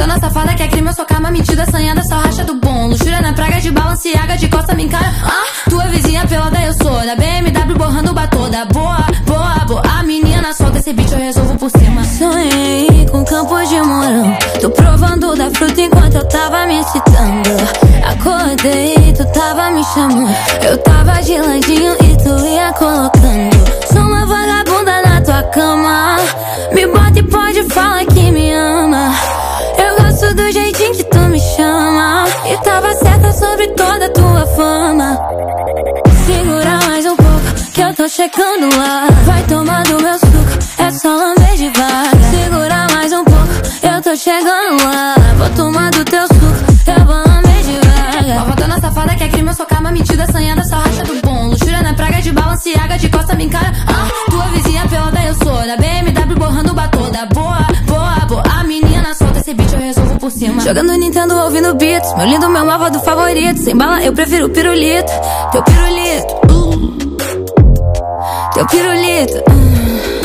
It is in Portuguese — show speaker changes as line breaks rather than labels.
Malvadona safada quer crime, eu sou karma, mentira, assanhada, só racha do bom. Luxúria na praga de Balenciaga, de costa me encara. Tua vizinha pelada eu sou, da BMW borrando batoda. Boa, boa, boa, a menina solta esse beat, eu resolvo por cima.
Sonhei com campos de morango, tô provando da fruta enquanto eu tava me excitando. Acordei, tu tava me chamando, eu tava de ladinho e tu ia colocando. Sou uma vagabunda na tua cama, me bota e pode falar que me ama. Eu gosto do jeitinho que tu me chama, e tava certa sobre toda a tua fama. Segura mais um pouco, que eu tô chegando lá. Vai tomar do meu suco, é só lamber devagar. Segura mais um pouco, eu tô chegando lá. Vou tomar do teu suco, eu vou lamber devagar.
Malvadona safada quer crime, eu sou karma, mentira, assanhada, só racha do bom. Luxúria na praga de Balenciaga, de costa me encara. Tua vizinha pelada eu sou, da BMW borrando batoda. Boa, boa, boa, a menina solta esse beat, eu resolvo por cima.
Jogando Nintendo, ouvindo beats, meu lindo, meu malvado favorito. Sem bala, eu prefiro pirulito, teu pirulito, teu pirulito.